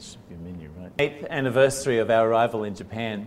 should be a menu, right? 8th anniversary of our arrival in Japan.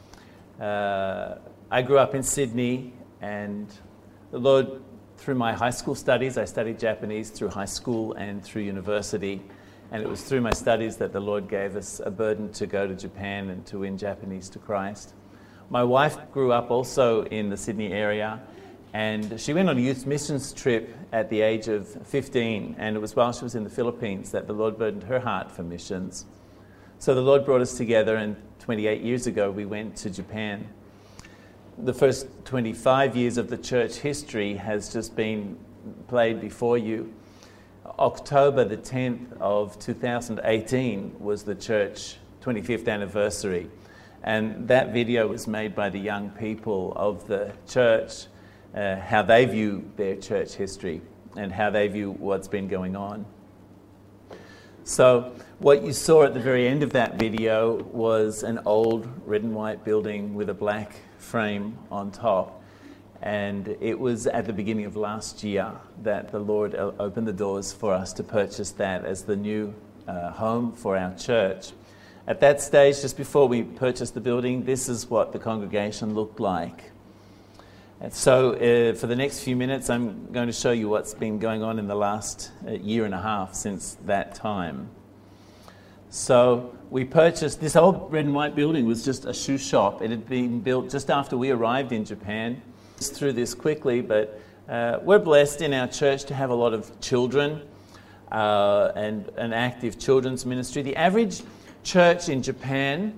I grew up in Sydney, and the Lord, through my high school studies, I studied Japanese through high school and through university, and it was through my studies that the Lord gave us a burden to go to Japan and to win Japanese to Christ. My wife grew up also in the Sydney area, and she went on a youth missions trip at the age of 15, and it was while she was in the Philippines that the Lord burdened her heart for missions. So the Lord brought us together, and 28 years ago we went to Japan. The first 25 years of the church history has just been played before you. October the 10th of 2018 was the church 25th anniversary, and that video was made by the young people of the church, how they view their church history and how they view what's been going on. So what you saw at the very end of that video was an old red and white building with a black frame on top, and it was at the beginning of last year that the Lord opened the doors for us to purchase that as the new home for our church. At that stage, just before we purchased the building, this is what the congregation looked like. And so for the next few minutes, I'm going to show you what's been going on in the last year and a half since that time. So we purchased, this old red and white building was just a shoe shop. It had been built just after we arrived in Japan. Just through this quickly, but we're blessed in our church to have a lot of children and an active children's ministry. The average church in Japan,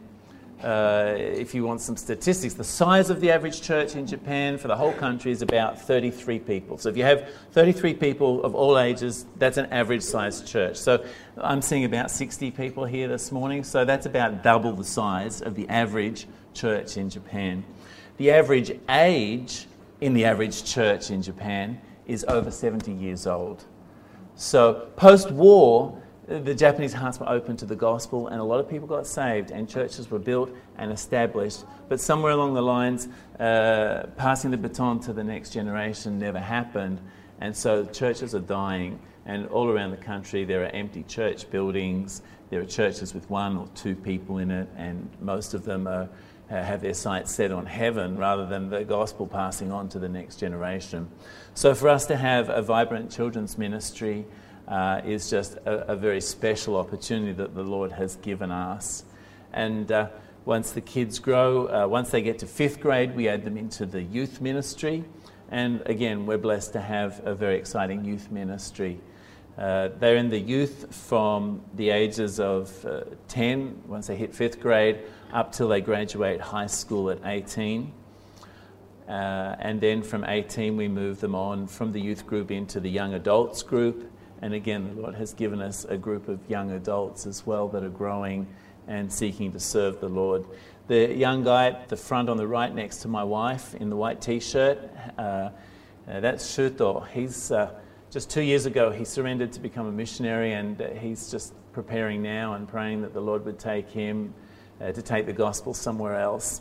if you want some statistics, the size of the average church in Japan for the whole country is about 33 people. So if you have 33 people of all ages, that's an average sized church. So I'm seeing about 60 people here this morning, so that's about double the size of the average church in Japan. The average age in the average church in Japan is over 70 years old. So post-war, the Japanese hearts were open to the gospel, and a lot of people got saved, and churches were built and established. But somewhere along the lines, passing the baton to the next generation never happened, and so churches are dying. And all around the country, there are empty church buildings. There are churches with 1 or 2 people in it, and most of them have their sights set on heaven rather than the gospel passing on to the next generation. So for us to have a vibrant children's ministry is just a very special opportunity that the Lord has given us. And once the kids grow, once they get to 5th grade, we add them into the youth ministry. And again, we're blessed to have a very exciting youth ministry. They're in the youth from the ages of 10, once they hit 5th grade, up till they graduate high school at 18. And then from 18, we move them on from the youth group into the young adults group. And again, the Lord has given us a group of young adults as well that are growing and seeking to serve the Lord. The young guy at the front on the right next to my wife in the white T-shirt, that's Shuto. He's just 2 years ago, he surrendered to become a missionary, and he's just preparing now and praying that the Lord would take him to take the gospel somewhere else.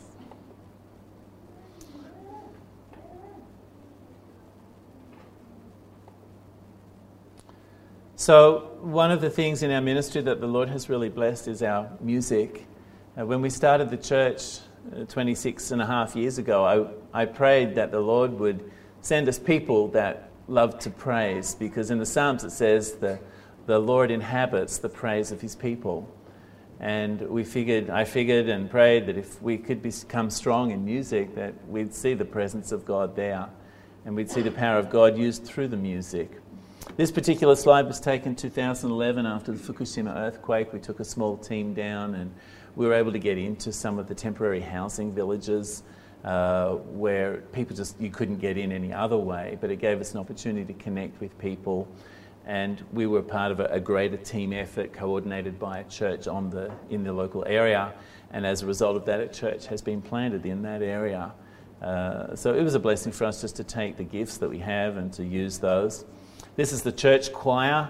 So one of the things in our ministry that the Lord has really blessed is our music. When we started the church 26 and a half years ago, I prayed that the Lord would send us people that love to praise, because in the Psalms it says the Lord inhabits the praise of his people. And I figured and prayed that if we could become strong in music, that we'd see the presence of God there, and we'd see the power of God used through the music. This particular slide was taken 2011 after the Fukushima earthquake. We took a small team down, and we were able to get into some of the temporary housing villages where people you couldn't get in any other way, but it gave us an opportunity to connect with people. And we were part of a greater team effort coordinated by a church in the local area. And as a result of that, a church has been planted in that area. So it was a blessing for us just to take the gifts that we have and to use those. This is the church choir.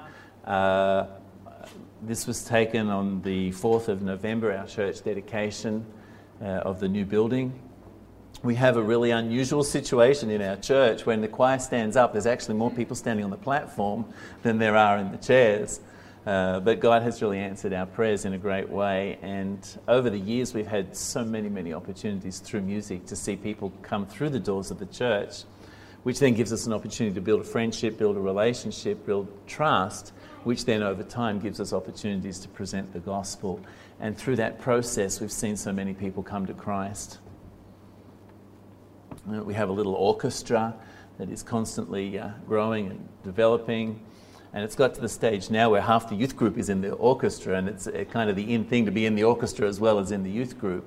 This was taken on the 4th of November, our church dedication of the new building. We have a really unusual situation in our church. When the choir stands up, there's actually more people standing on the platform than there are in the chairs. But God has really answered our prayers in a great way, and over the years we've had so many opportunities through music to see people come through the doors of the church, which then gives us an opportunity to build a friendship, build a relationship, build trust, which then over time gives us opportunities to present the gospel. And through that process we've seen so many people come to Christ. We have a little orchestra that is constantly growing and developing. And it's got to the stage now where half the youth group is in the orchestra, and it's kind of the in thing to be in the orchestra as well as in the youth group.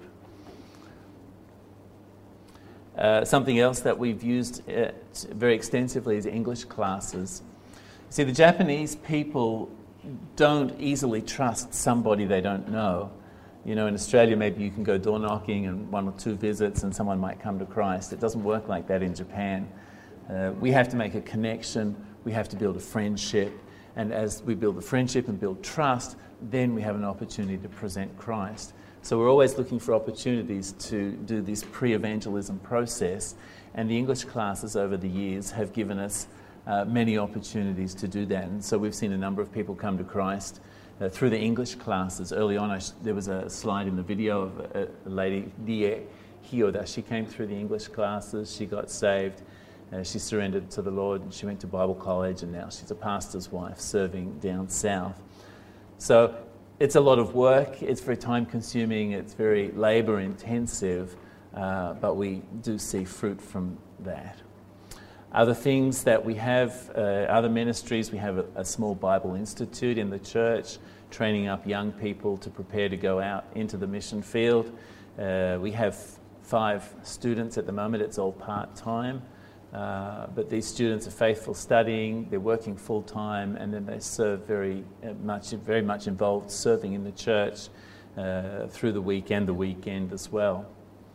Something else that we've used very extensively is English classes. See, the Japanese people don't easily trust somebody they don't know. You know, in Australia maybe you can go door knocking and 1 or 2 visits and someone might come to Christ. It doesn't work like that in Japan. We have to make a connection. We have to build a friendship, and as we build the friendship and build trust, then we have an opportunity to present Christ. So we're always looking for opportunities to do this pre-evangelism process, and the English classes over the years have given us many opportunities to do that. And so we've seen a number of people come to Christ through the English classes. Early on, there was a slide in the video of a lady, Die Hyoda. She came through the English classes, she got saved. She surrendered to the Lord, and she went to Bible college, and now she's a pastor's wife serving down south. So it's a lot of work, it's very time consuming, it's very labour intensive, but we do see fruit from that. Other things that we have, other ministries, we have a small Bible institute in the church, training up young people to prepare to go out into the mission field. We have 5 students at the moment, it's all part-time. But these students are faithful studying, they're working full-time, and then they serve very much involved serving in the church through the week and the weekend as well.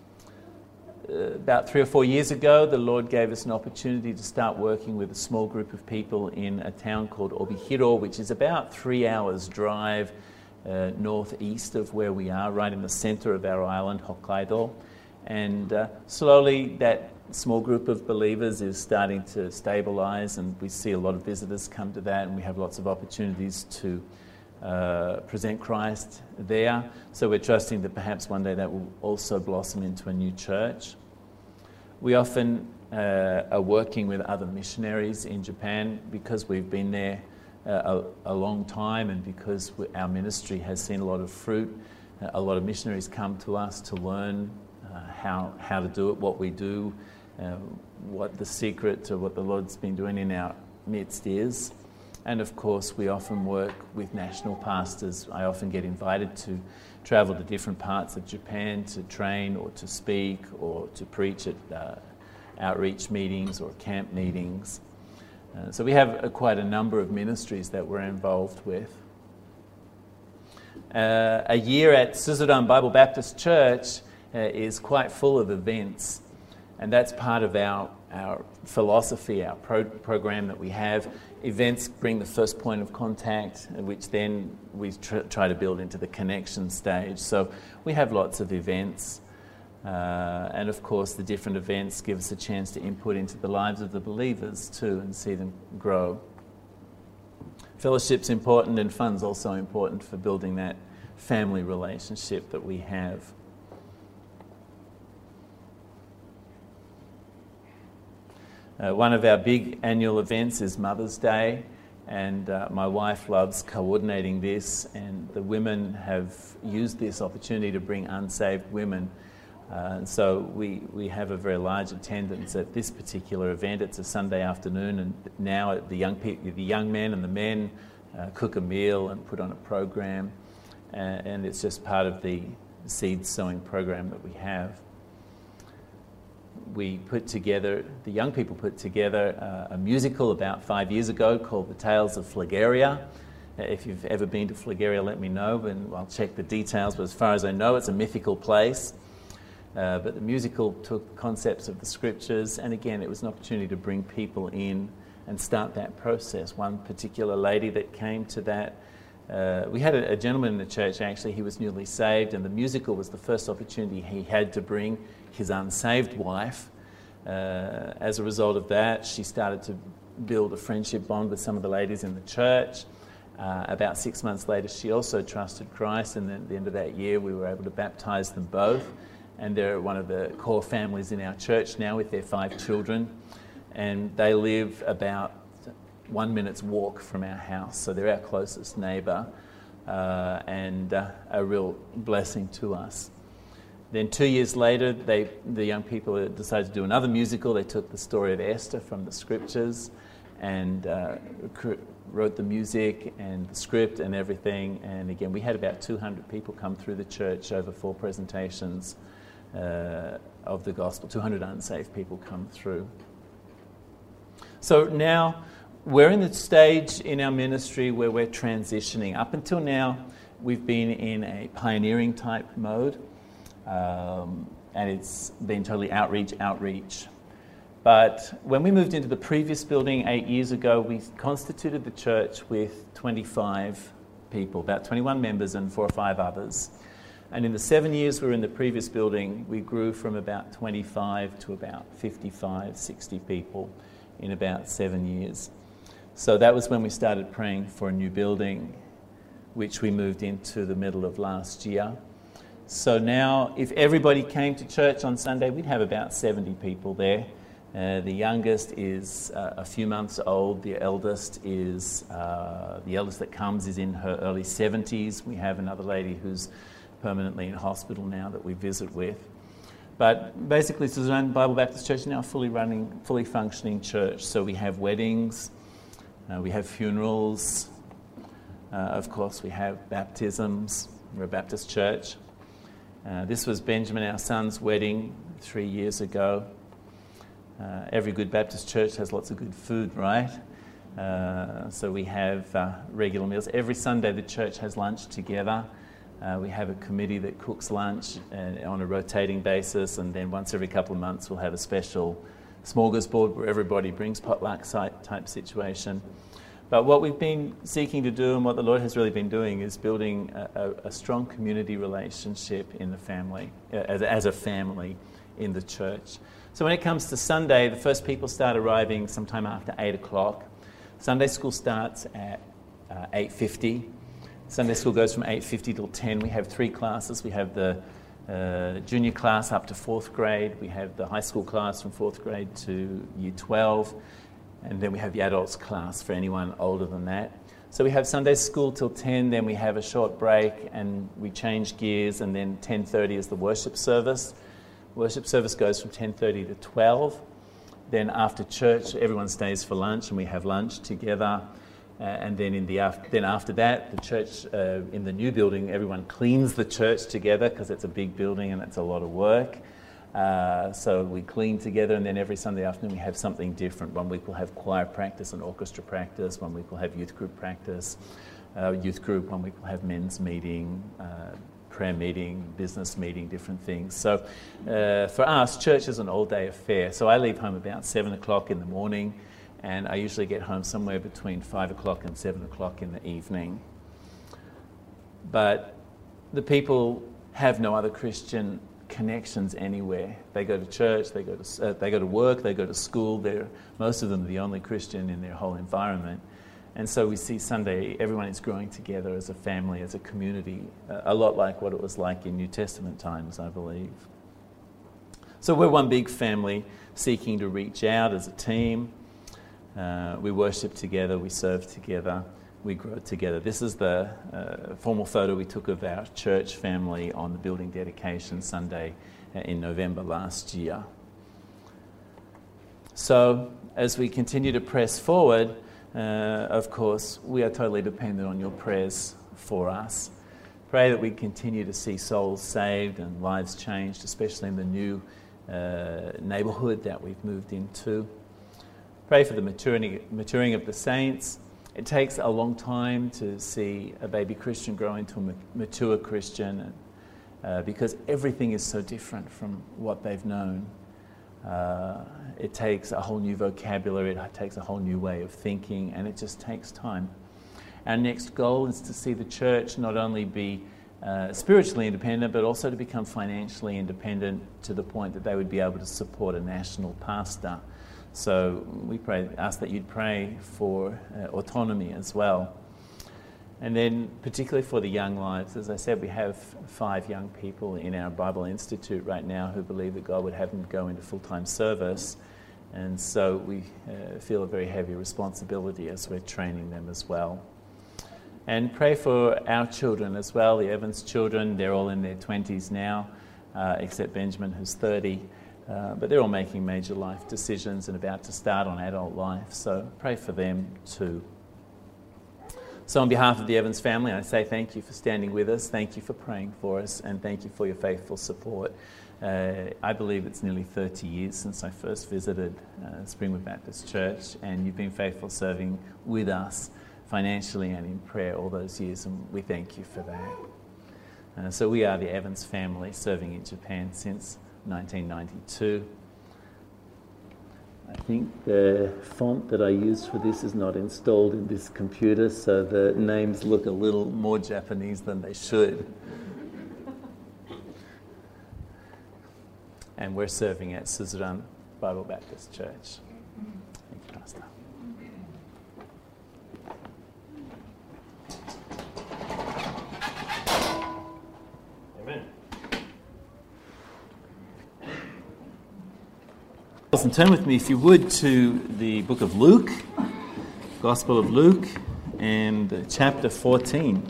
About 3 or 4 years ago, the Lord gave us an opportunity to start working with a small group of people in a town called Obihiro, which is about 3 hours drive northeast of where we are, right in the centre of our island, Hokkaido. And slowly that small group of believers is starting to stabilise, and we see a lot of visitors come to that, and we have lots of opportunities to present Christ there. So we're trusting that perhaps one day that will also blossom into a new church. We often are working with other missionaries in Japan because we've been there a long time, and because our ministry has seen a lot of fruit. A lot of missionaries come to us to learn how to do it, what we do, what the secret to what the Lord's been doing in our midst is. And of course we often work with national pastors. I often get invited to travel to different parts of Japan to train or to speak or to preach at outreach meetings or camp meetings. So we have quite a number of ministries that we're involved with. A year at Suzuran Bible Baptist Church is quite full of events, and that's part of our philosophy, our program that we have. Events bring the first point of contact, which then we try to build into the connection stage. So we have lots of events, and of course the different events give us a chance to input into the lives of the believers too and see them grow. Fellowship's important, and fun's also important for building that family relationship that we have. One of our big annual events is Mother's Day, and my wife loves coordinating this, and the women have used this opportunity to bring unsaved women. So we have a very large attendance at this particular event. It's a Sunday afternoon, and now the young men and the men cook a meal and put on a program, and it's just part of the seed sowing program that we have. The young people put together a musical about 5 years ago called The Tales of Phlegaria. If you've ever been to Phlegaria, let me know, and I'll check the details, but as far as I know, it's a mythical place. But the musical took concepts of the scriptures, and again, it was an opportunity to bring people in and start that process. One particular lady that came to that, we had a gentleman in the church, actually, he was newly saved, and the musical was the first opportunity he had to bring his unsaved wife. As a result of that, she started to build a friendship bond with some of the ladies in the church. About 6 months later, she also trusted Christ, and then at the end of that year, we were able to baptise them both. And they're one of the core families in our church now with their 5 children. And they live about 1 minute's walk from our house, so they're our closest neighbour, and a real blessing to us. Then 2 years later, the young people decided to do another musical. They took the story of Esther from the scriptures and wrote the music and the script and everything. And again, we had about 200 people come through the church over 4 presentations of the gospel. 200 unsaved people come through. So now we're in the stage in our ministry where we're transitioning. Up until now, we've been in a pioneering type mode, and it's been totally outreach. But when we moved into the previous building 8 years ago, we constituted the church with 25 people, about 21 members and 4 or 5 others. And in the 7 years we were in the previous building, we grew from about 25 to about 55, 60 people in about 7 years. So that was when we started praying for a new building, which we moved into the middle of last year. So now, if everybody came to church on Sunday, we'd have about 70 people there. The youngest is a few months old. The eldest that comes is in her early 70s. We have another lady who's permanently in hospital now that we visit with. But basically, Suzanne Bible Baptist Church is now a fully functioning church. So we have weddings, we have funerals, of course we have baptisms. We're a Baptist church. This was Benjamin, our son's wedding 3 years ago. Every good Baptist church has lots of good food, right? So we have regular meals. Every Sunday the church has lunch together. We have a committee that cooks lunch on a rotating basis, and then once every couple of months we'll have a special smorgasbord where everybody brings potluck type situation. But what we've been seeking to do and what the Lord has really been doing is building a strong community relationship in the family, as a family in the church. So when it comes to Sunday, the first people start arriving sometime after 8 o'clock. Sunday school starts at 8:50. Sunday school goes from 8:50 till 10. We have 3 classes. We have the junior class up to 4th grade. We have the high school class from 4th grade to year 12. And then we have the adults class for anyone older than that. So we have Sunday school till 10, then we have a short break and we change gears, and then 10:30 is the worship service. Worship service goes from 10:30 to 12. Then after church, everyone stays for lunch and we have lunch together. And then then after that, the church in the new building, everyone cleans the church together because it's a big building and it's a lot of work. So we clean together, and then every Sunday afternoon we have something different. One week we'll have choir practice and orchestra practice. One week we'll have youth group practice, youth group. One week we'll have men's meeting, prayer meeting, business meeting, different things. So for us, church is an all-day affair. So I leave home about 7 o'clock in the morning, and I usually get home somewhere between 5 o'clock and 7 o'clock in the evening. But the people have no other Christian connections anywhere. They go to church, they go to work, they go to school. Most of them are the only Christian in their whole environment. And so we see Sunday, everyone is growing together as a family, as a community, a lot like what it was like in New Testament times, I believe. So we're one big family seeking to reach out as a team. We worship together, we serve together, we grow together. This is the formal photo we took of our church family on the building dedication Sunday in November last year. So as we continue to press forward, of course, we are totally dependent on your prayers for us. Pray that we continue to see souls saved and lives changed, especially in the new neighbourhood that we've moved into. Pray for the maturing of the saints. It takes a long time to see a baby Christian grow into a mature Christian, because everything is so different from what they've known. It takes a whole new vocabulary, it takes a whole new way of thinking, and it just takes time. Our next goal is to see the church not only be spiritually independent, but also to become financially independent to the point that they would be able to support a national pastor. So we ask that you'd pray for autonomy as well. And then particularly for the young lives, as I said, we have 5 young people in our Bible Institute right now who believe that God would have them go into full-time service. And so we feel a very heavy responsibility as we're training them as well. And pray for our children as well, the Evans children. They're all in their 20s now, except Benjamin, who's 30. But they're all making major life decisions and about to start on adult life. So pray for them too. So on behalf of the Evans family, I say thank you for standing with us, thank you for praying for us, and thank you for your faithful support. I believe it's nearly 30 years since I first visited Springwood Baptist Church, and you've been faithful serving with us financially and in prayer all those years, and we thank you for that. So we are the Evans family, serving in Japan since 1992. I think the font that I used for this is not installed in this computer, so the names look a little more Japanese than they should. And we're serving at Suzerain Bible Baptist Church. Thank you, Pastor. Amen. And turn with me, if you would, to the book of Luke, Gospel of Luke, and chapter 14.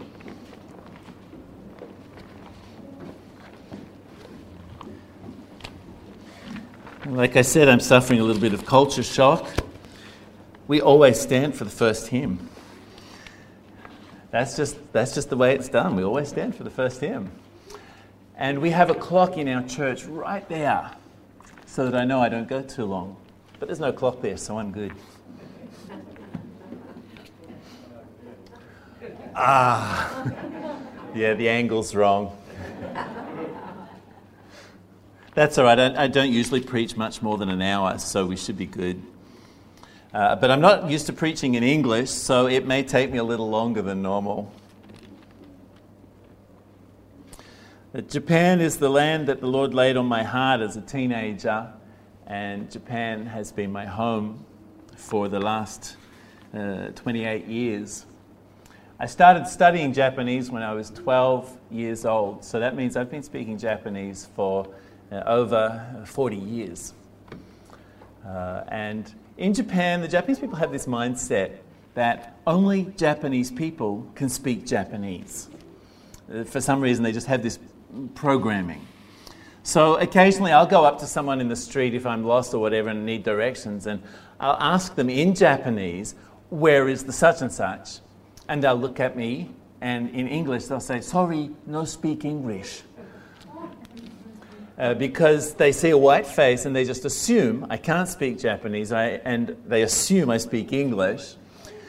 Like I said, I'm suffering a little bit of culture shock. We always stand for the first hymn. That's just the way it's done. We always stand for the first hymn. And we have a clock in our church right there, so that I know I don't go too long. But there's no clock there, so I'm good. Yeah, the angle's wrong. That's all right. I don't usually preach much more than an hour, so we should be good. But I'm not used to preaching in English, so it may take me a little longer than normal. Japan is the land that the Lord laid on my heart as a teenager, and Japan has been my home for the last 28 years. I started studying Japanese when I was 12 years old, so that means I've been speaking Japanese for over 40 years. And in Japan, the Japanese people have this mindset that only Japanese people can speak Japanese. For some reason, they just have this programming. So occasionally I'll go up to someone in the street if I'm lost or whatever and need directions, and I'll ask them in Japanese, where is the such and such? And they'll look at me, and in English they'll say, sorry, no speak English. Because they see a white face and they just assume I can't speak Japanese, and they assume I speak English.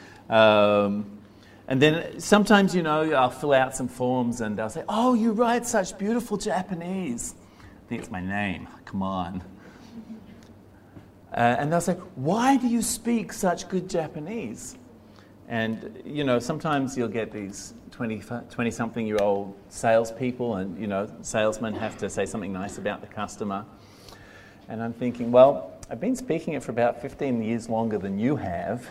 And then sometimes, I'll fill out some forms and they'll say, oh, you write such beautiful Japanese. I think it's my name. Come on. And they'll say, why do you speak such good Japanese? And, sometimes you'll get these 20-something-year-old salespeople, and, salesmen have to say something nice about the customer. And I'm thinking, well, I've been speaking it for about 15 years longer than you have.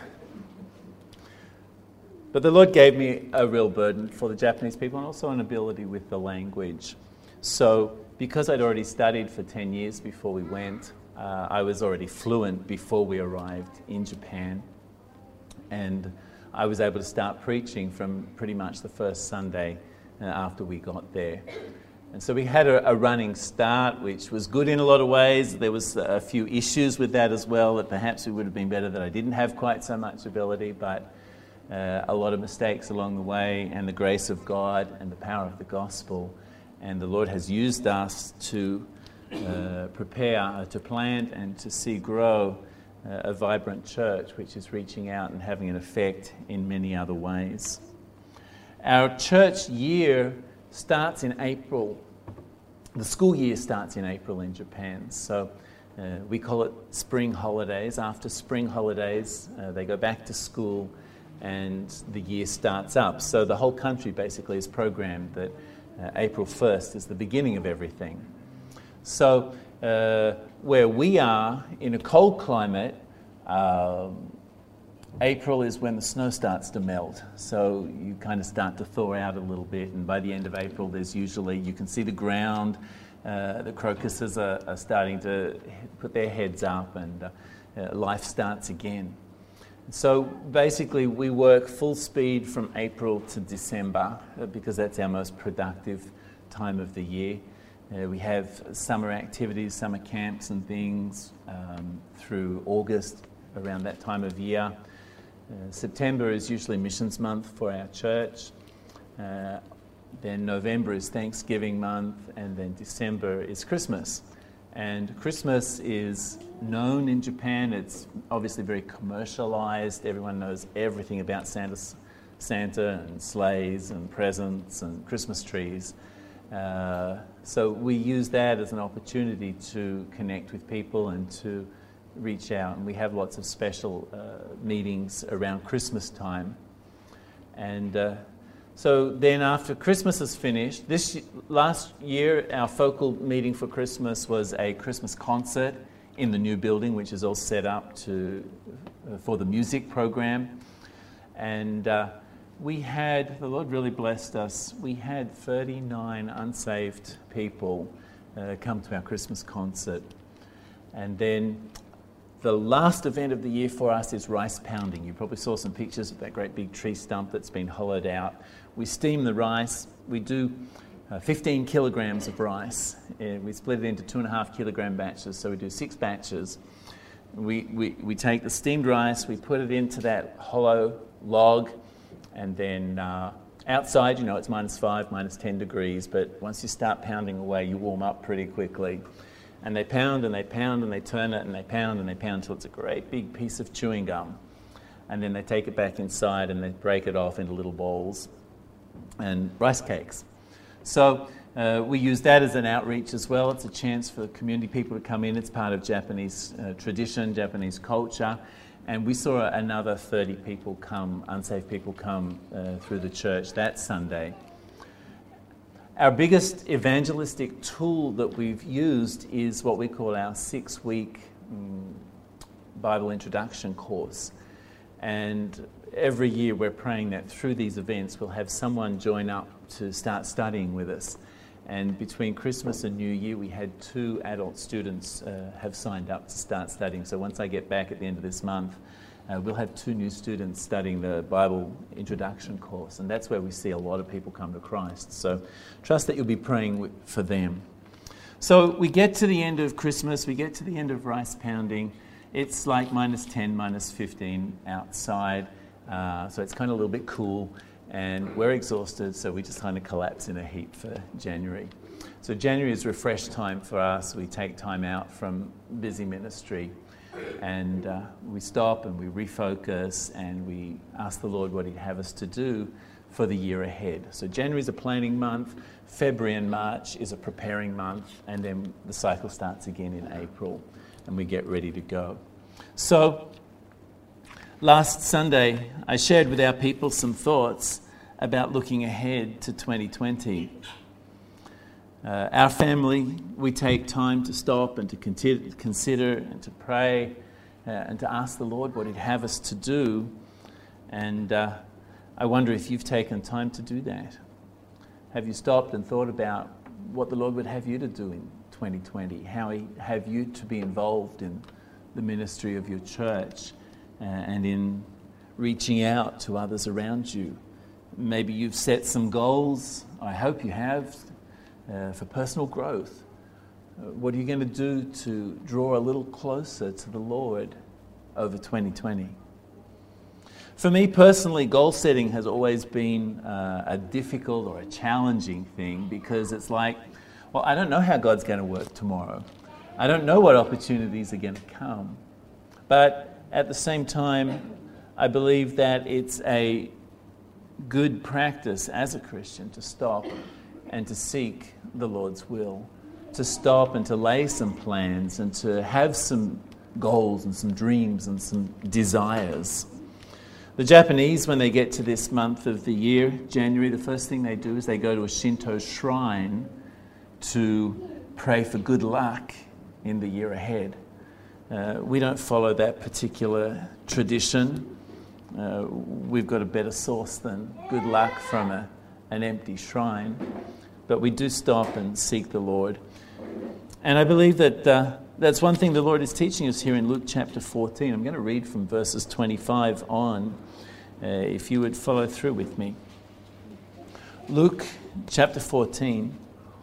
But the Lord gave me a real burden for the Japanese people and also an ability with the language. So because I'd already studied for 10 years before we went, I was already fluent before we arrived in Japan. And I was able to start preaching from pretty much the first Sunday after we got there. And so we had a running start, which was good in a lot of ways. There was a few issues with that as well, that perhaps it would have been better that I didn't have quite so much ability, but a lot of mistakes along the way, and the grace of God and the power of the gospel. And the Lord has used us to prepare, to plant and to see grow a vibrant church which is reaching out and having an effect in many other ways. Our church year starts in April. The school year starts in April in Japan. So we call it spring holidays. After spring holidays, they go back to school and the year starts up. So the whole country basically is programmed that April 1st is the beginning of everything. So where we are in a cold climate, April is when the snow starts to melt, so you kind of start to thaw out a little bit, and by the end of April there's usually, you can see the ground, the crocuses are starting to put their heads up, and life starts again. So basically we work full speed from April to December because that's our most productive time of the year. We have summer activities, summer camps and things through August, around that time of year. September is usually missions month for our church. Then November is Thanksgiving month, and then December is Christmas. And Christmas is known in Japan. It's obviously very commercialized. Everyone knows everything about Santa and sleighs and presents and Christmas trees. So we use that as an opportunity to connect with people and to reach out. And we have lots of special meetings around Christmas time. And so then after Christmas is finished, last year our focal meeting for Christmas was a Christmas concert in the new building, which is all set up for the music program. And the Lord really blessed us. We had 39 unsaved people come to our Christmas concert. And then the last event of the year for us is rice pounding. You probably saw some pictures of that great big tree stump that's been hollowed out. We steam the rice. We do 15 kilograms of rice. We split it into 2.5 kilogram batches, so we do 6 batches. We take the steamed rice, we put it into that hollow log, and then outside, it's -5, -10 degrees, but once you start pounding away, you warm up pretty quickly. And they pound and they pound and they turn it and they pound until it's a great big piece of chewing gum. And then they take it back inside and they break it off into little balls and rice cakes. So we use that as an outreach as well. It's a chance for community people to come in. It's part of Japanese tradition, Japanese culture. And we saw another 30 people come, unsaved people come through the church that Sunday. Our biggest evangelistic tool that we've used is what we call our 6-week Bible introduction course. And every year we're praying that through these events we'll have someone join up to start studying with us. And between Christmas and New Year we had 2 adult students have signed up to start studying. So once I get back at the end of this month, we'll have 2 new students studying the Bible introduction course, and that's where we see a lot of people come to Christ. So trust that you'll be praying for them. So we get to the end of Christmas, we get to the end of rice pounding. It's like -10, -15 outside, so it's kind of a little bit cool, and we're exhausted, so we just kind of collapse in a heap for January. So January is refresh time for us. We take time out from busy ministry. And we stop and we refocus and we ask the Lord what He'd have us to do for the year ahead. So January is a planning month, February and March is a preparing month, and then the cycle starts again in April and we get ready to go. So last Sunday I shared with our people some thoughts about looking ahead to 2020. Our family, we take time to stop and to consider and to pray and to ask the Lord what He'd have us to do. And I wonder if you've taken time to do that. Have you stopped and thought about what the Lord would have you to do in 2020? How He'd have you to be involved in the ministry of your church and in reaching out to others around you? Maybe you've set some goals, I hope you have, for personal growth. What are you going to do to draw a little closer to the Lord over 2020? For me personally, goal setting has always been a difficult or a challenging thing, because it's like, well, I don't know how God's going to work tomorrow. I don't know what opportunities are going to come. But at the same time, I believe that it's a good practice as a Christian to stop and to seek the Lord's will, to stop and to lay some plans and to have some goals and some dreams and some desires. The Japanese, when they get to this month of the year, January, the first thing they do is they go to a Shinto shrine to pray for good luck in the year ahead. We don't follow that particular tradition. we've got a better source than good luck from an empty shrine. But we do stop and seek the Lord. And I believe that that's one thing the Lord is teaching us here in Luke chapter 14. I'm going to read from verses 25 on, if you would follow through with me. Luke chapter 14,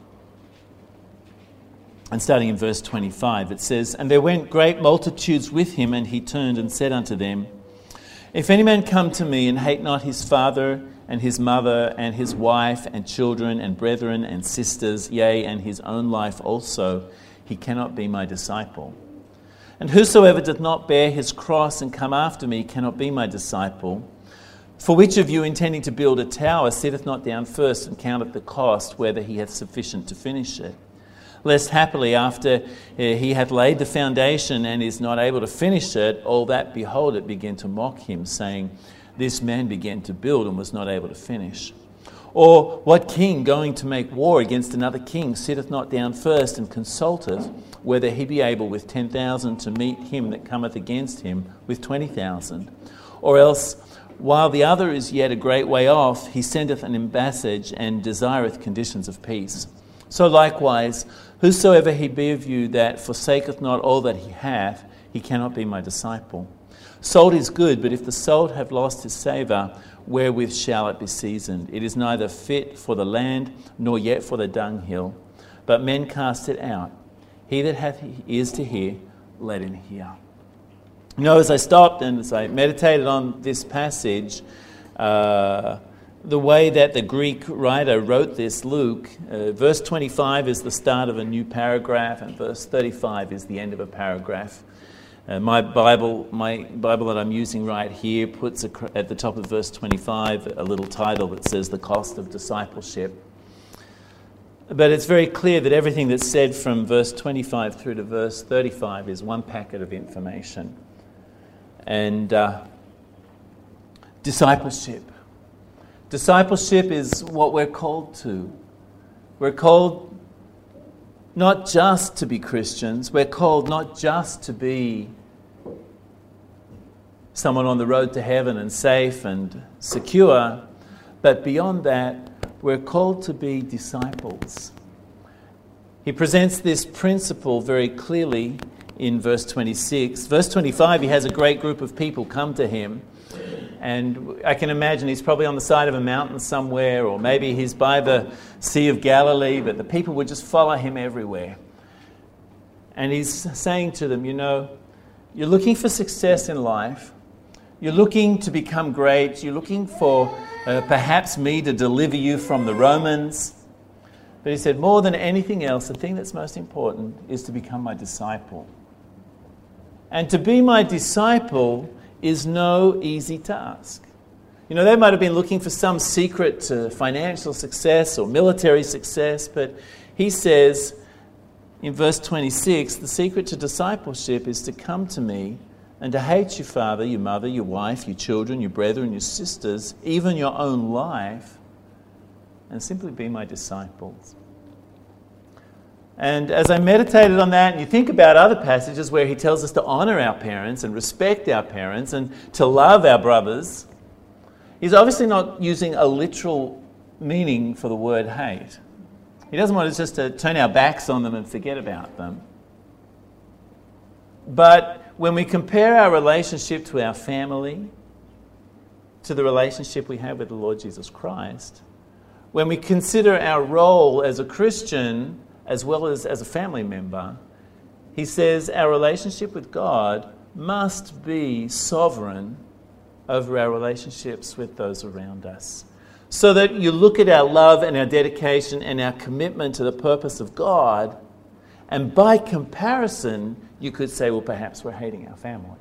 and starting in verse 25, it says, "And there went great multitudes with him, and he turned and said unto them, If any man come to me and hate not his father and his mother and his wife and children and brethren and sisters, yea, and his own life also, he cannot be my disciple. And whosoever doth not bear his cross and come after me cannot be my disciple. For which of you, intending to build a tower, sitteth not down first and counteth the cost, whether he hath sufficient to finish it? Lest happily after he hath laid the foundation and is not able to finish it, all that behold it begin to mock him, saying, This man began to build and was not able to finish. Or what king going to make war against another king sitteth not down first and consulteth whether he be able with 10,000 to meet him that cometh against him with 20,000? Or else, while the other is yet a great way off, he sendeth an embassage and desireth conditions of peace. So likewise, whosoever he be of you that forsaketh not all that he hath, he cannot be my disciple. Salt is good, but if the salt have lost his savour, wherewith shall it be seasoned? It is neither fit for the land, nor yet for the dunghill, but men cast it out. He that hath ears to hear, let him hear." You know, as I stopped and as I meditated on this passage, the way that the Greek writer wrote this, Luke, verse 25 is the start of a new paragraph, and verse 35 is the end of a paragraph. My Bible that I'm using right here puts at the top of verse 25 a little title that says "The Cost of Discipleship." But it's very clear that everything that's said from verse 25 through to verse 35 is one packet of information. And discipleship. Discipleship is what we're called to. We're called not just to be Christians. We're called not just to be someone on the road to heaven and safe and secure, but beyond that, we're called to be disciples. He presents this principle very clearly in verse 26. Verse 25, he has a great group of people come to him. And I can imagine he's probably on the side of a mountain somewhere, or maybe he's by the Sea of Galilee, but the people would just follow him everywhere. And he's saying to them, you know, you're looking for success in life. You're looking to become great. You're looking for perhaps me to deliver you from the Romans. But he said, more than anything else, the thing that's most important is to become my disciple. And to be my disciple is no easy task. You know, they might have been looking for some secret to financial success or military success, but he says in verse 26, the secret to discipleship is to come to me and to hate your father, your mother, your wife, your children, your brethren, your sisters, even your own life, and simply be my disciples. And as I meditated on that, and you think about other passages where he tells us to honour our parents and respect our parents and to love our brothers, he's obviously not using a literal meaning for the word hate. He doesn't want us just to turn our backs on them and forget about them. But when we compare our relationship to our family to the relationship we have with the Lord Jesus Christ, when we consider our role as a Christian as well as a family member, he says our relationship with God must be sovereign over our relationships with those around us. So that you look at our love and our dedication and our commitment to the purpose of God, and by comparison, you could say, well, perhaps we're hating our family.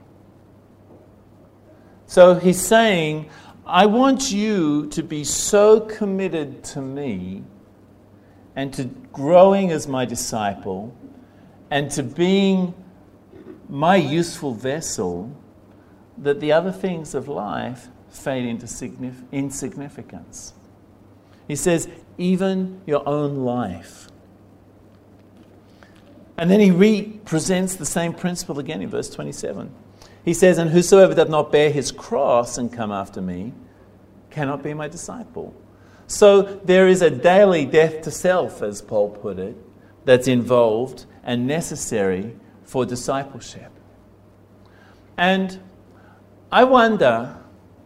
So he's saying, I want you to be so committed to me and to growing as my disciple and to being my useful vessel that the other things of life fade into insignificance. He says, even your own life. And then he presents the same principle again in verse 27. He says, and whosoever doth not bear his cross and come after me cannot be my disciple. So there is a daily death to self, as Paul put it, that's involved and necessary for discipleship. And I wonder,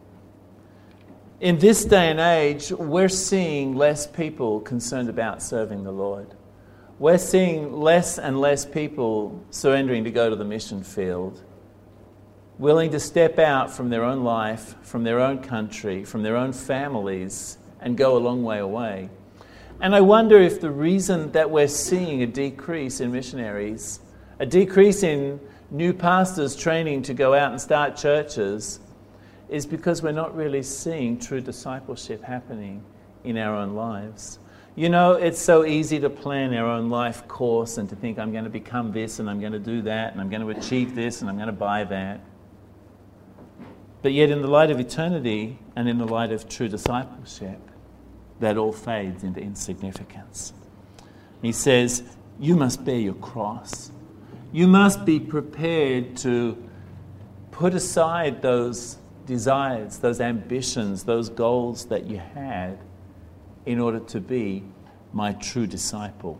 in this day and age, we're seeing less people concerned about serving the Lord. We're seeing less and less people surrendering to go to the mission field, willing to step out from their own life, from their own country, from their own families, and go a long way away. And I wonder if the reason that we're seeing a decrease in missionaries, a decrease in new pastors training to go out and start churches, is because we're not really seeing true discipleship happening in our own lives. You know, it's so easy to plan our own life course and to think, I'm going to become this and I'm going to do that and I'm going to achieve this and I'm going to buy that. But yet in the light of eternity and in the light of true discipleship, that all fades into insignificance. He says, you must bear your cross. You must be prepared to put aside those desires, those ambitions, those goals that you had in order to be my true disciple.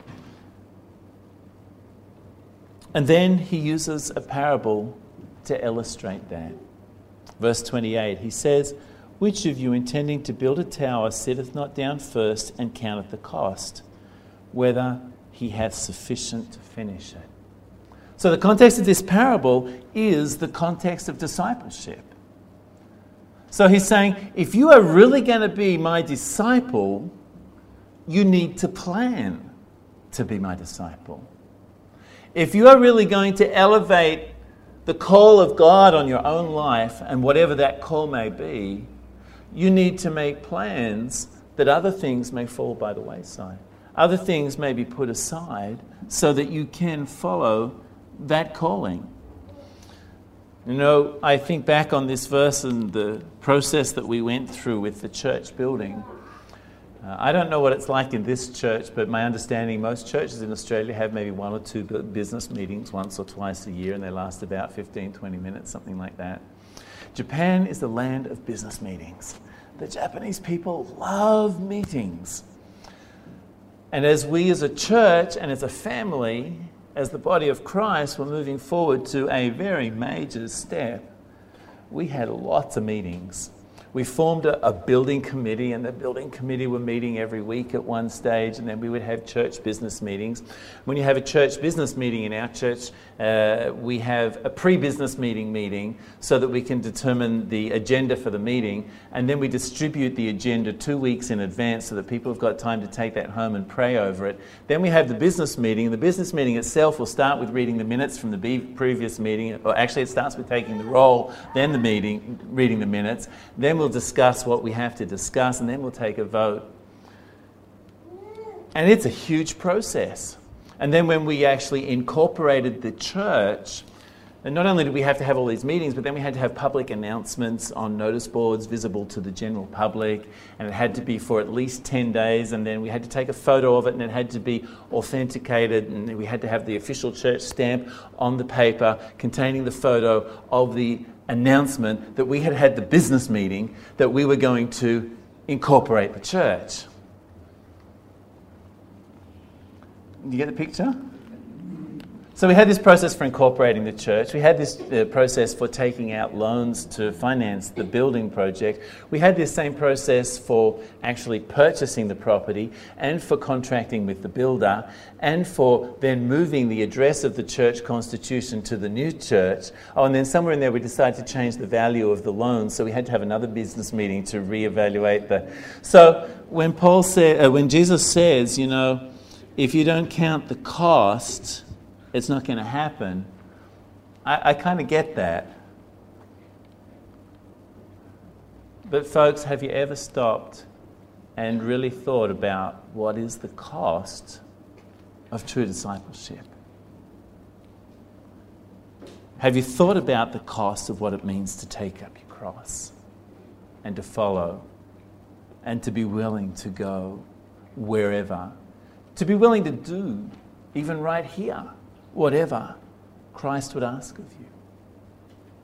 And then he uses a parable to illustrate that. Verse 28, he says, which of you intending to build a tower sitteth not down first and counteth the cost, whether he hath sufficient to finish it? So the context of this parable is the context of discipleship. So he's saying, if you are really going to be my disciple, you need to plan to be my disciple. If you are really going to elevate the call of God on your own life, and whatever that call may be, you need to make plans that other things may fall by the wayside. Other things may be put aside so that you can follow that calling. You know, I think back on this verse and the process that we went through with the church building. I don't know what it's like in this church, but my understanding, most churches in Australia have maybe one or two business meetings once or twice a year, and they last about 15, 20 minutes, something like that. Japan is the land of business meetings. The Japanese people love meetings. And as we as a church and as a family, as the body of Christ, were moving forward to a very major step, we had lots of meetings. We formed a building committee, and the building committee were meeting every week at one stage, and then we would have church business meetings. When you have a church business meeting in our church, we have a pre-business meeting so that we can determine the agenda for the meeting, and then we distribute the agenda 2 weeks in advance so that people have got time to take that home and pray over it. Then we have the business meeting. The business meeting itself will start with reading the minutes from the previous meeting, or actually it starts with taking the roll, then the meeting, reading the minutes, then we'll discuss what we have to discuss, and then we'll take a vote. And it's a huge process. And then when we actually incorporated the church, and not only did we have to have all these meetings, but then we had to have public announcements on notice boards visible to the general public, and it had to be for at least 10 days, and then we had to take a photo of it, and it had to be authenticated, and we had to have the official church stamp on the paper containing the photo of the announcement that we had had the business meeting, that we were going to incorporate the church. You get the picture? So we had this process for incorporating the church. We had this process for taking out loans to finance the building project. We had this same process for actually purchasing the property, and for contracting with the builder, and for then moving the address of the church constitution to the new church. Oh, and then somewhere in there we decided to change the value of the loan, so we had to have another business meeting to reevaluate the... So when Jesus says, you know, if you don't count the cost, it's not going to happen, I kind of get that. But folks, have you ever stopped and really thought about what is the cost of true discipleship? Have you thought about the cost of what it means to take up your cross and to follow and to be willing to go wherever, to be willing to do, even right here, whatever Christ would ask of you?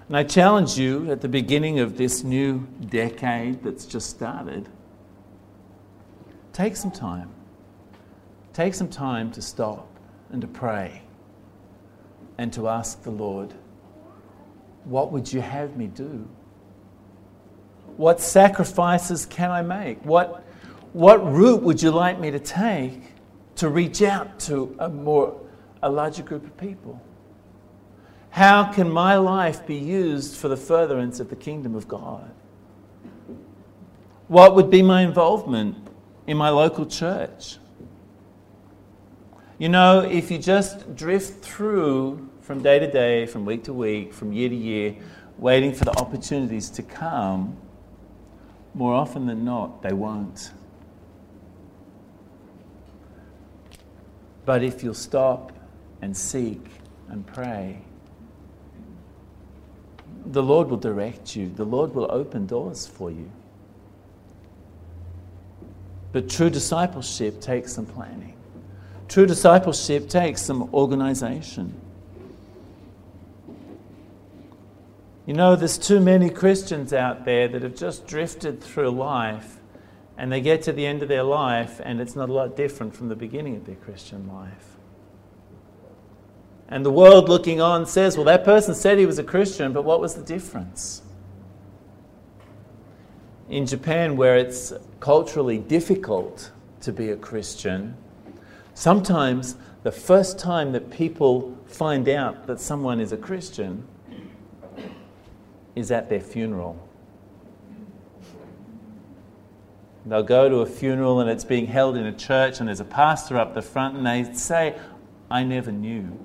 And I challenge you at the beginning of this new decade that's just started, take some time. Take some time to stop and to pray and to ask the Lord, what would you have me do? What sacrifices can I make? What route would you like me to take to reach out to a larger group of people? How can my life be used for the furtherance of the kingdom of God? What would be my involvement in my local church? You know, if you just drift through from day to day, from week to week, from year to year, waiting for the opportunities to come, more often than not, they won't. But if you'll stop and seek and pray, the Lord will direct you. The Lord will open doors for you. But true discipleship takes some planning. True discipleship takes some organization. You know, there's too many Christians out there that have just drifted through life, and they get to the end of their life and it's not a lot different from the beginning of their Christian life. And the world looking on says, well, that person said he was a Christian, but what was the difference? In Japan, where it's culturally difficult to be a Christian, sometimes the first time that people find out that someone is a Christian is at their funeral. They'll go to a funeral and it's being held in a church and there's a pastor up the front and they say, I never knew.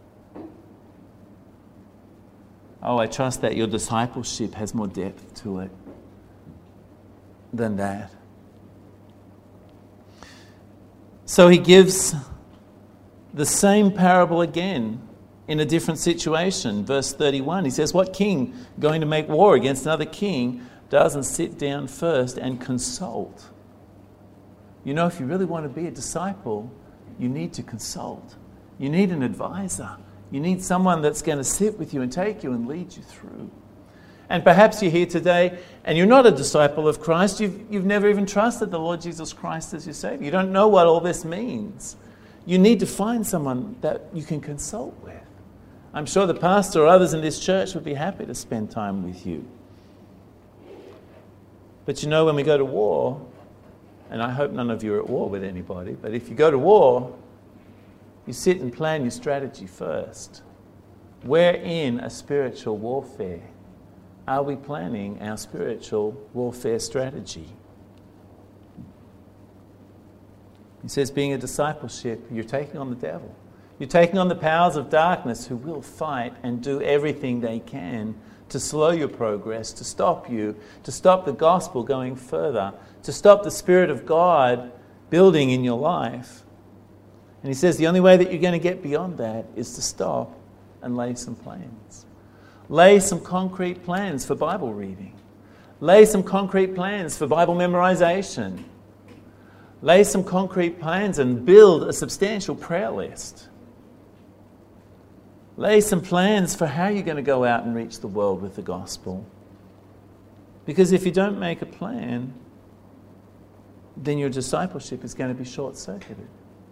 Oh, I trust that your discipleship has more depth to it than that. So he gives the same parable again in a different situation. Verse 31, he says, what king going to make war against another king doesn't sit down first and consult? You know, if you really want to be a disciple, you need to consult. You need an advisor. You need someone that's going to sit with you and take you and lead you through. And perhaps you're here today and you're not a disciple of Christ. You've never even trusted the Lord Jesus Christ as your Savior. You don't know what all this means. You need to find someone that you can consult with. I'm sure the pastor or others in this church would be happy to spend time with you. But you know, when we go to war, and I hope none of you are at war with anybody, but if you go to war, you sit and plan your strategy first. We're in a spiritual warfare. Are we planning our spiritual warfare strategy? He says, being a discipleship, you're taking on the devil. You're taking on the powers of darkness who will fight and do everything they can to slow your progress, to stop you, to stop the gospel going further, to stop the Spirit of God building in your life. And he says the only way that you're going to get beyond that is to stop and lay some plans. Lay some concrete plans for Bible reading. Lay some concrete plans for Bible memorization. Lay some concrete plans and build a substantial prayer list. Lay some plans for how you're going to go out and reach the world with the gospel. Because if you don't make a plan, then your discipleship is going to be short-circuited.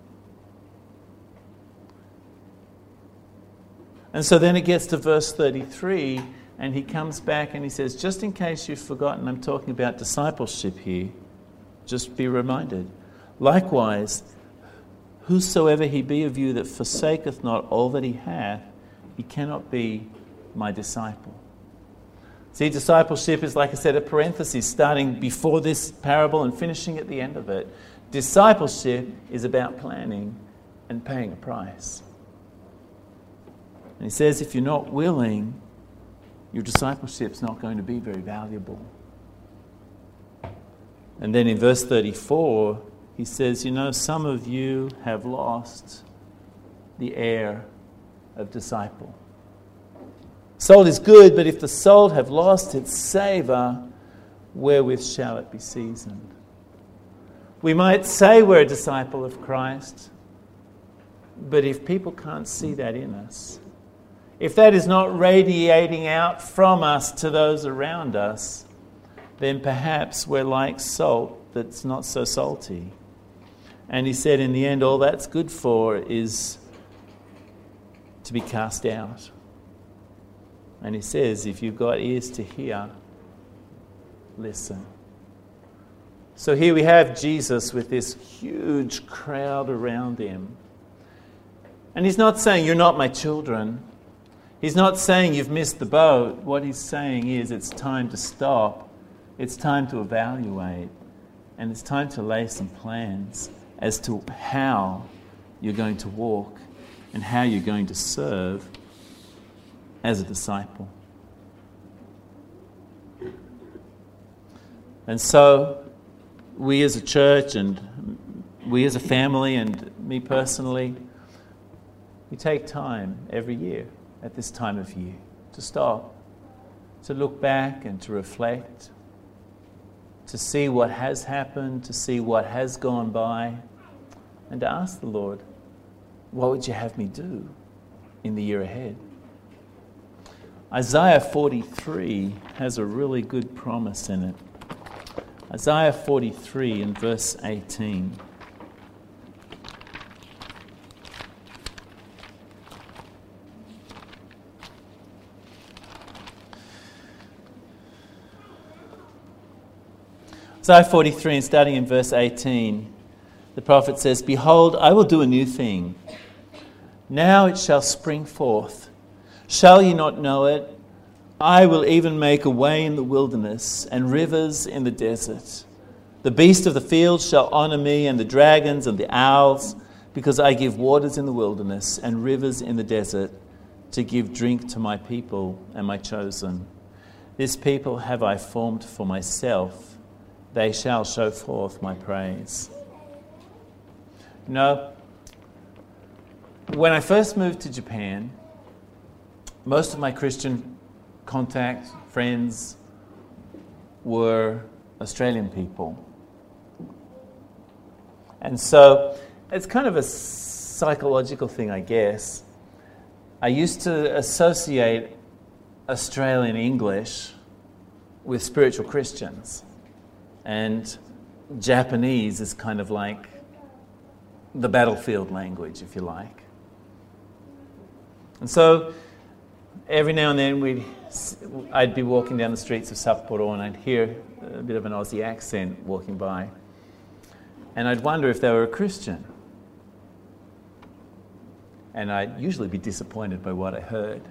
And so then it gets to verse 33, and he comes back and he says, just in case you've forgotten, I'm talking about discipleship here. Just be reminded. Likewise, whosoever he be of you that forsaketh not all that he hath, he cannot be my disciple. See, discipleship is, like I said, a parenthesis starting before this parable and finishing at the end of it. Discipleship is about planning and paying a price. And he says if you're not willing, your discipleship's not going to be very valuable. And then in verse 34, he says, you know, some of you have lost the air of disciple. Salt is good, but if the salt have lost its savour, wherewith shall it be seasoned? We might say we're a disciple of Christ, but if people can't see that in us, if that is not radiating out from us to those around us, then perhaps we're like salt that's not so salty. And he said, in the end, all that's good for is to be cast out. And he says, if you've got ears to hear, listen. So here we have Jesus with this huge crowd around him. And he's not saying, you're not my children. He's not saying you've missed the boat. What he's saying is it's time to stop. It's time to evaluate. And it's time to lay some plans as to how you're going to walk and how you're going to serve as a disciple. And so we as a church and we as a family and me personally, we take time every year at this time of year to stop, to look back and to reflect, to see what has happened, to see what has gone by, and to ask the Lord, what would you have me do in the year ahead? Isaiah 43 has a really good promise in it. Isaiah 43 in verse 18. Isaiah 43 and starting in verse 18, the prophet says, Behold, I will do a new thing. Now it shall spring forth. Shall ye not know it? I will even make a way in the wilderness and rivers in the desert. The beasts of the field shall honour me, and the dragons and the owls, because I give waters in the wilderness and rivers in the desert to give drink to my people and my chosen. This people have I formed for myself. They shall show forth my praise. You know, when I first moved to Japan, most of my Christian contact, friends, were Australian people. And so it's kind of a psychological thing, I guess. I used to associate Australian English with spiritual Christians. And Japanese is kind of like the battlefield language, if you like. And so every now and then I'd be walking down the streets of Sapporo and I'd hear a bit of an Aussie accent walking by. And I'd wonder if they were a Christian. And I'd usually be disappointed by what I heard.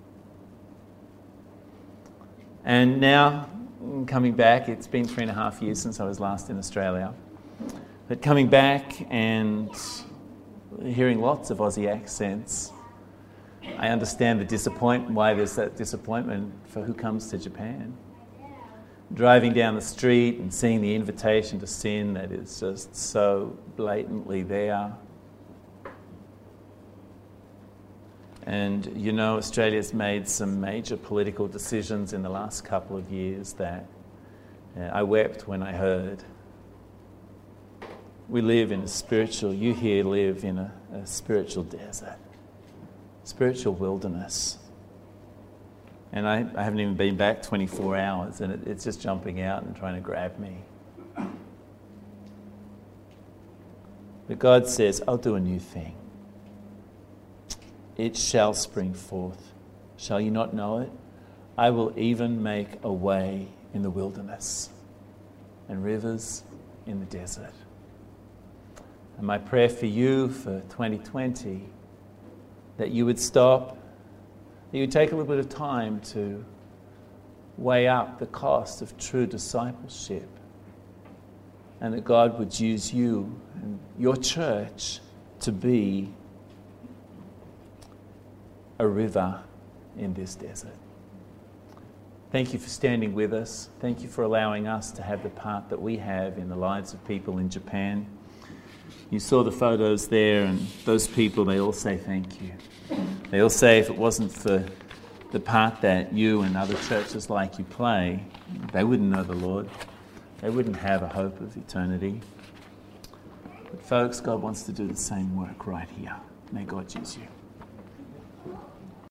And now, coming back, it's been 3.5 years since I was last in Australia. But coming back and hearing lots of Aussie accents, I understand the disappointment, why there's that disappointment for who comes to Japan. Driving down the street and seeing the invitation to sin that is just so blatantly there. And you know, Australia's made some major political decisions in the last couple of years that I wept when I heard. We live in a spiritual, you here live in a spiritual desert. Spiritual wilderness. And I haven't even been back 24 hours and it's just jumping out and trying to grab me. But God says, I'll do a new thing. It shall spring forth. Shall you not know it? I will even make a way in the wilderness and rivers in the desert. And my prayer for you for 2020, that you would stop, that you would take a little bit of time to weigh up the cost of true discipleship, and that God would use you and your church to be a river in this desert. Thank you for standing with us. Thank you for allowing us to have the part that we have in the lives of people in Japan. You saw the photos there, and those people, they all say thank you. They all say if it wasn't for the part that you and other churches like you play, they wouldn't know the Lord. They wouldn't have a hope of eternity. But folks, God wants to do the same work right here. May God use you.